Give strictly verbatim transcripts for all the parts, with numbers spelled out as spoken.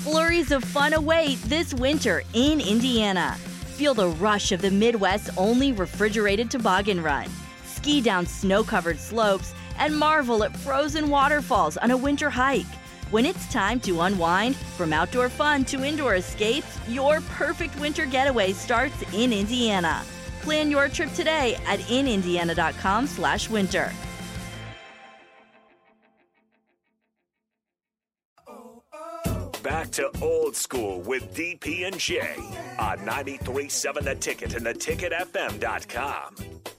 Flurries of fun await this winter in Indiana. Feel the rush of the Midwest's only refrigerated toboggan run. Ski down snow-covered slopes and marvel at frozen waterfalls on a winter hike. When it's time to unwind, from outdoor fun to indoor escapes, your perfect winter getaway starts in Indiana. Plan your trip today at in indiana dot com slash winter. Back to Old School with D P and J on ninety-three point seven The Ticket and the ticket f m dot com.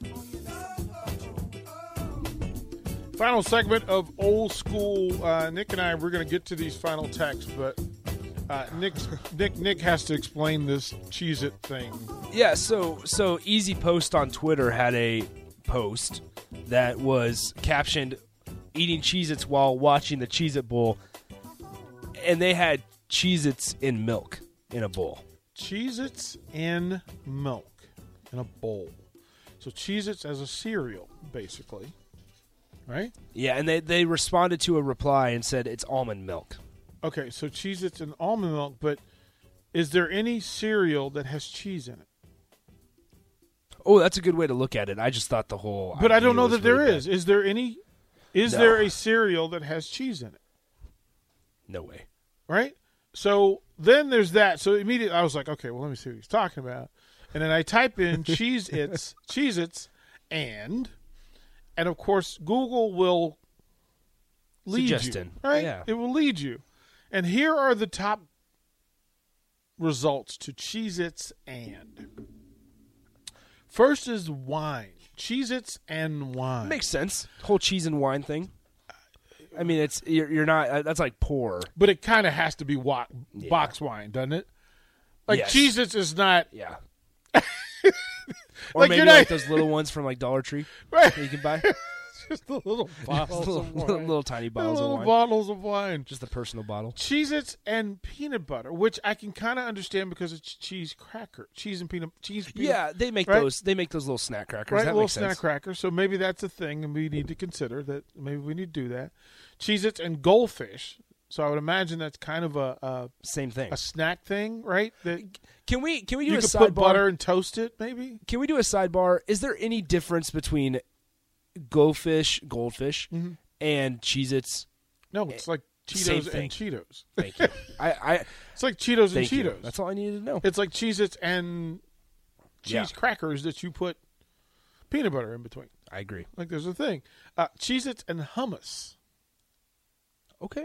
Final segment of Old School. Uh, Nick and I, we're going to get to these final texts, but uh, Nick, Nick, Nick has to explain this Cheez-It thing. Yeah, so so Easy Post on Twitter had a post that was captioned, eating Cheez-Its while watching the Cheez-It Bowl, and they had Cheez-Its in milk in a bowl. Cheez-Its in milk in a bowl. So Cheez-Its as a cereal, basically. Right? Yeah, and they, they responded to a reply and said it's almond milk. Okay, so Cheez-Its and almond milk, but is there any cereal that has cheese in it? Oh, that's a good way to look at it. I just thought the whole But I don't know that really there bad. is. Is there any is No. there a cereal that has cheese in it? No way. Right? So then there's that. So immediately I was like, okay, well, let me see what he's talking about. And then I type in Cheez-Its, Cheez-Its, and... And, of course, Google will lead Suggestion. you. Right? Yeah. It will lead you. And here are the top results to Cheez-Its and. First is wine. Cheez-Its and wine. Makes sense. Whole cheese and wine thing. I mean, it's you're, you're not. Uh, that's like pour. But it kind of has to be wa- Yeah. box wine, doesn't it? Like, Yes. Cheez-Its is not. Yeah. Or Like, maybe you're like not- those little ones from like Dollar Tree Right. that you can buy. Just the little bottles little, of wine. little, little tiny bottles little of wine. bottles of wine. Just the personal bottle. Cheez-Its and peanut butter, which I can kind of understand because it's cheese cracker, cheese and peanut, cheese. Peanut, Yeah, they make right? those. They make those little snack crackers. right, That little makes snack sense. cracker. So maybe that's a thing, and we need to consider that. Maybe we need to do that. Cheez-Its and goldfish. So I would imagine that's kind of a a, Same thing. a snack thing, right? That Can we can we do you a could sidebar? put butter and toast it, maybe. Can we do a sidebar? Is there any difference between goldfish, goldfish, Mm-hmm. and Cheez-Its? No, it's like Same Cheetos thing. and Cheetos. Thank you. I, I It's like Cheetos and thank you. Cheetos. That's all I needed to know. It's like Cheez-Its and cheese Yeah. crackers that you put peanut butter in between. I agree. Like there's a thing. Uh, Cheez-Its and hummus. Okay.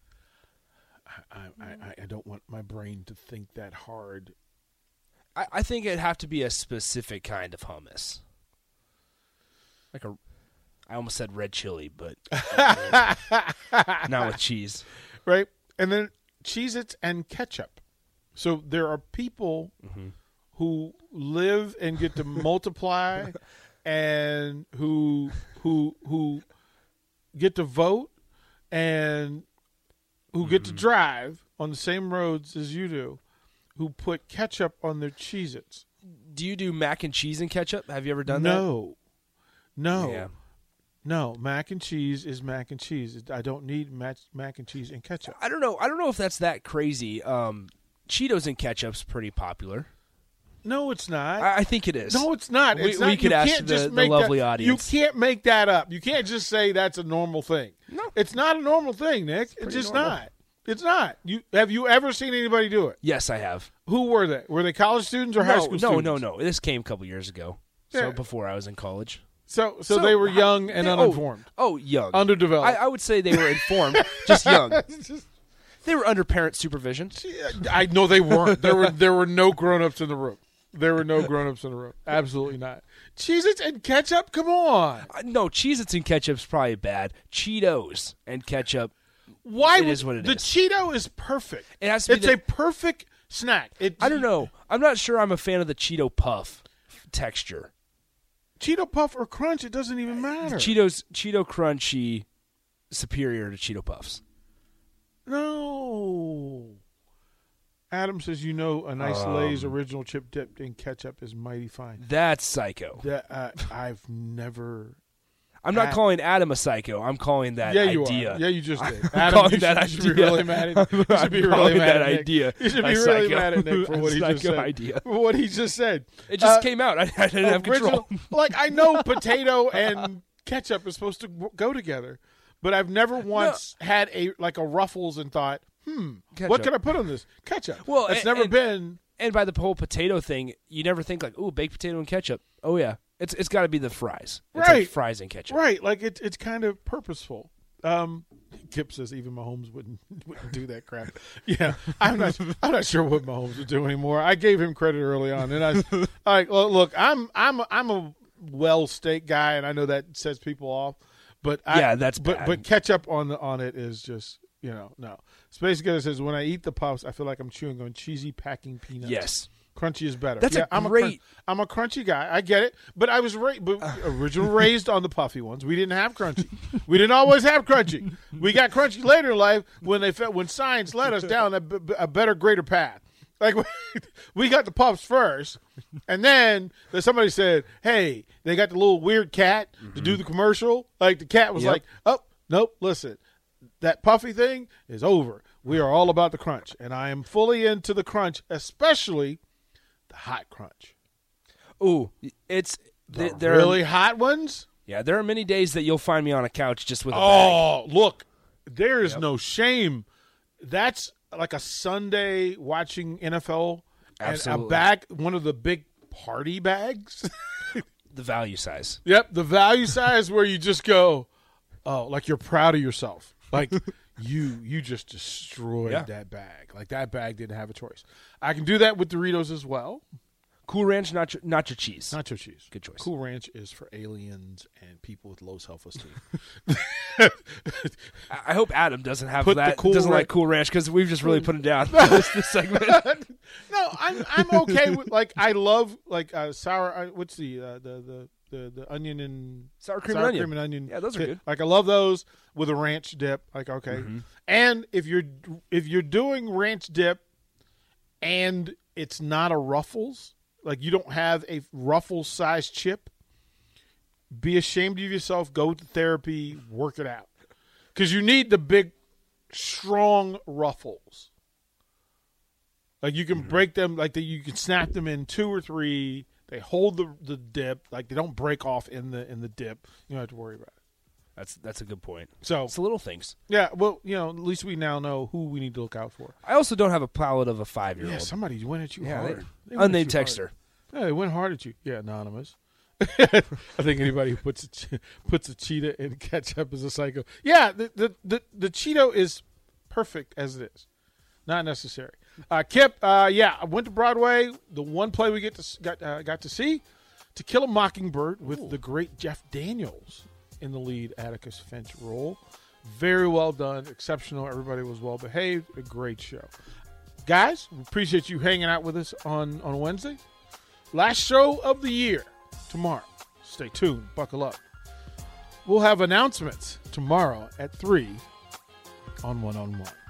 I, I, I don't want my brain to think that hard. I, I think it'd have to be a specific kind of hummus. Like a, I almost said red chili, but not with cheese. Right? And then Cheez-Its and ketchup. So there are people Mm-hmm. who live and get to multiply and who who who get to vote and who get to Mm-hmm. drive on the same roads as you do, who put ketchup on their Cheez-Its. Do you do mac and cheese and ketchup? Have you ever done that? No. No. Yeah. No, mac and cheese is mac and cheese. I don't need mac, mac and cheese and ketchup. I don't know. I don't know if that's that crazy. Um, Cheetos and ketchup's pretty popular. No, it's not. I, I think it is. no, it's not. We- It's we not. could You ask can't the- just the make lovely that, audience. You can't make that up. You can't just say that's a normal thing. No. It's not a normal thing, Nick. It's, pretty just normal. not. It's not. You have you ever seen anybody do it? Yes, I have. Who were they? Were they college students or high No, school no, students? no, no. This came a couple years ago. So Yeah. before I was in college. So, so, they were young and they- oh, uninformed, Oh, young. underdeveloped. I, I would say they were informed, just young. They were under parent supervision. I know they weren't. There were there were no grown-ups in the room. There were no grown-ups in the room. Absolutely not. Cheez-Its and ketchup? Come on. Uh, no, Cheez-Its and ketchup's probably bad. Cheetos and ketchup. Why It would, is what it the is. Cheeto is perfect. It has to be It's the- a perfect snack. It, I don't know. I'm not sure I'm a fan of the Cheeto Puff texture. Cheeto Puff or Crunch, it doesn't even matter. Cheetos, Cheeto Crunchy, superior to Cheeto Puffs. No. Adam says, you know, a nice Um, Lay's original chip dipped in ketchup is mighty fine. That's psycho. That uh, I've never. I'm not Ad- calling Adam a psycho. I'm calling that yeah, you idea. are. Yeah, you just did. I'm Adam, calling you that should, you should idea. be really mad at You I'm should be calling really mad that at Nick. idea You should a be really psycho. mad at Nick for A what he just psycho said. idea. For what he just said. It just Uh, came out. I, I didn't have control. original- like I know potato and ketchup is supposed to w- go together, but I've never once had a like a Ruffles and thought, hmm, Ketchup. what can I put on this ketchup? Well, it's and- never and- been. And by the whole potato thing, you never think like, "Ooh, baked potato and ketchup." Oh yeah, it's it's got to be the fries. It's Right. like fries and ketchup. Right, like it's it's kind of purposeful. Um, Kip says even Mahomes wouldn't wouldn't do that crap. Yeah, I'm not I'm not sure what Mahomes would do anymore. I gave him credit early on, and I like look, look I'm I'm I'm a well steak guy, and I know that sets people off, but I, Yeah, that's but bad. but ketchup on the on it is just you know no. Space Guy says when I eat the puffs, I feel like I'm chewing on cheesy packing peanuts. Yes. Crunchy is better. That's yeah, a I'm great- A crun- I'm a crunchy guy. I get it, but I was ra- but original raised on the puffy ones. We didn't have crunchy. We didn't always have crunchy. We got crunchy later in life when they fe- when science led us down a, b- a better, greater path. Like we got the puffs first, and then there's somebody said, "Hey, they got the little weird cat to do the commercial." Like the cat was Yep. like, "Oh, nope, listen." That puffy thing is over. We are all about the crunch, and I am fully into the crunch, especially the hot crunch. Ooh, it's The th- there. really Are, hot ones? yeah, there are many days that you'll find me on a couch just with a bag. Oh, look, there is Yep. no shame. That's like a Sunday watching N F L and a Absolutely. bag, one of the big party bags. The value size. Yep, the value size where you just go, oh, like you're proud of yourself. Like you you just destroyed Yeah. that bag. Like that bag didn't have a choice. I can do that with Doritos as well. Cool Ranch nacho, nacho cheese. Nacho cheese. Good choice. Cool Ranch is for aliens and people with low self-esteem. I I hope Adam doesn't have Put the that. Cool doesn't Ra- like Cool Ranch because we've just really put him down this, this segment. No, I'm I'm okay with like I love like uh, sour. Uh, what's the, uh, the the the the onion and Sour cream sour and onion. cream and onion. Yeah, those are dip. good. Like I love those with a ranch dip. Like okay, Mm-hmm. and if you're if you're doing ranch dip, and it's not a Ruffles, like you don't have a Ruffles size chip, be ashamed of yourself. Go to therapy, work it out, because you need the big, strong Ruffles. Like you can break them, like the, you can snap them in two or three. They hold the the dip, like they don't break off in the in the dip. You don't have to worry about it. That's that's a good point. So It's the little things. yeah, well, you know, at least we now know who we need to look out for. I also don't have a palate of a five year Yeah, old. somebody went at you Yeah, hard. they- They went at unnamed you hard. texter. Yeah, they went hard at you. Yeah, anonymous. I think anybody who puts a che- puts a Cheetah in ketchup is a psycho. Yeah, the the the, the Cheeto is perfect as it is, not necessary. Uh, Kip, uh, yeah, I went to Broadway. The one play we get to s- got uh, got to see, To Kill a Mockingbird, with the great Jeff Daniels in the lead Atticus Finch role. Very well done, exceptional. Everybody was well behaved. A great show, guys. We appreciate you hanging out with us on on Wednesday. Last show of the year tomorrow. Stay tuned. Buckle up. We'll have announcements tomorrow at three on One on One.